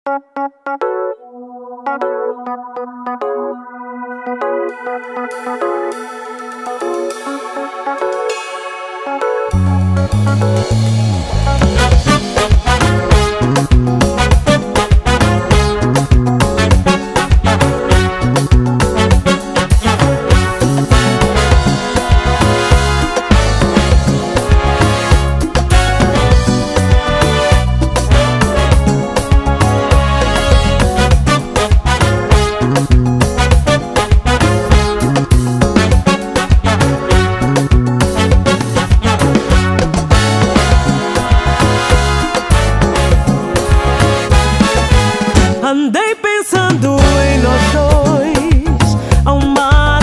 Andei pensando em nós dois há uma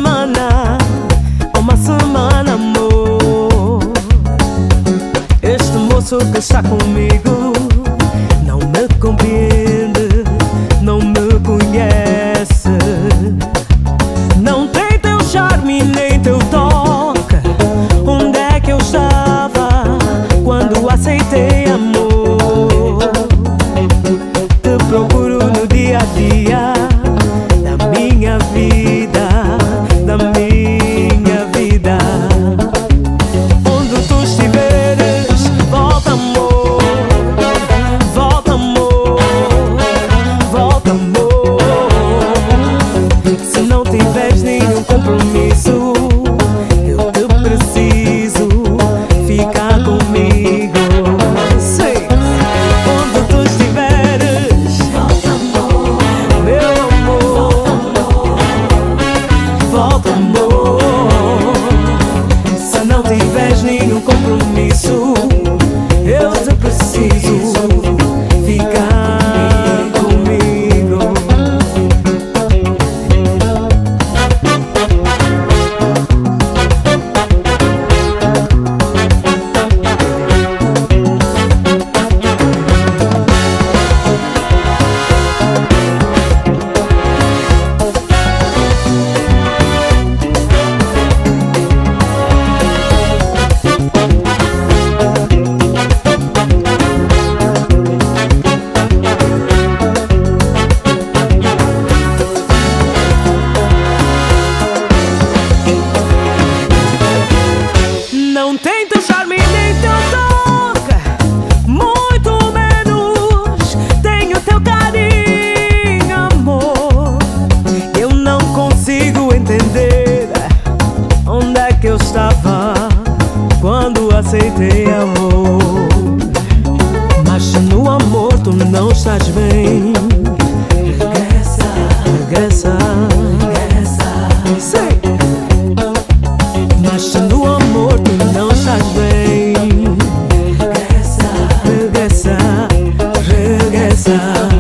semana, amor. Este moço que está comigo não me compreende, não me conhece. Não tem teu charme nem teu toque. Onde é que eu estava quando aceitei amor? Procuro no dia a dia da minha vida, da minha vida. Onde tu estiveres, volta amor, volta amor, volta amor. Se não tiveres nenhum compromisso, eu te preciso, fica comigo. Sim. Onde tu estiveres, volta amor. Se não tiveres nenhum compromisso, eu te preciso, fica comigo. Não tem teu charme nem teu toque, muito menos tenho teu carinho, amor. Eu não consigo entender onde é que eu estava quando aceitei amor. Mas se no amor tu não estás bem, regressa, regressa, regressa. Sim. Mas se no amor tu não estás bem, regressa, regressa, regressa.